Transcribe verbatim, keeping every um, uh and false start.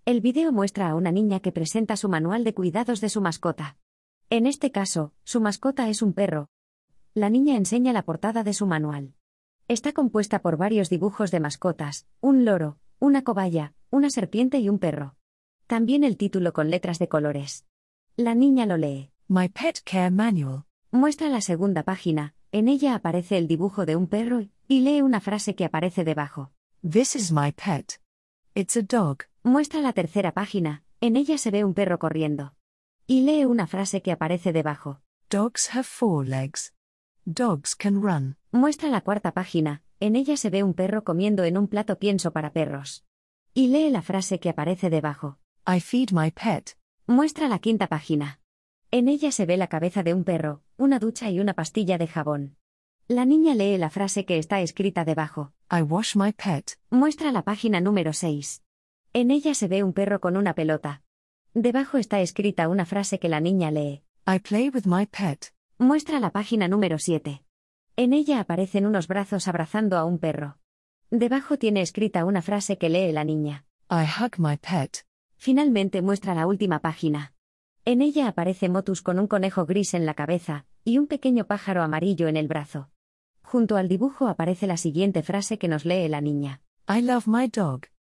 El video muestra a una niña que presenta su manual de cuidados de su mascota. En este caso, su mascota es un perro. La niña enseña la portada de su manual. Está compuesta por varios dibujos de mascotas, un loro, una cobaya, una serpiente y un perro. También el título con letras de colores. La niña lo lee. My Pet Care Manual. Muestra la segunda página, en ella aparece el dibujo de un perro, y lee una frase que aparece debajo. This is my pet. It's a dog. Muestra la tercera página, en ella se ve un perro corriendo. Y lee una frase que aparece debajo. Dogs have four legs. Dogs can run. Muestra la cuarta página, en ella se ve un perro comiendo en un plato pienso para perros. Y lee la frase que aparece debajo. I feed my pet. Muestra la quinta página. En ella se ve la cabeza de un perro, una ducha y una pastilla de jabón. La niña lee la frase que está escrita debajo. I wash my pet. Muestra la página número seis. En ella se ve un perro con una pelota. Debajo está escrita una frase que la niña lee. I play with my pet. Muestra la página número siete. En ella aparecen unos brazos abrazando a un perro. Debajo tiene escrita una frase que lee la niña. I hug my pet. Finalmente muestra la última página. En ella aparece Motus con un conejo gris en la cabeza, y un pequeño pájaro amarillo en el brazo. Junto al dibujo aparece la siguiente frase que nos lee la niña. I love my dog.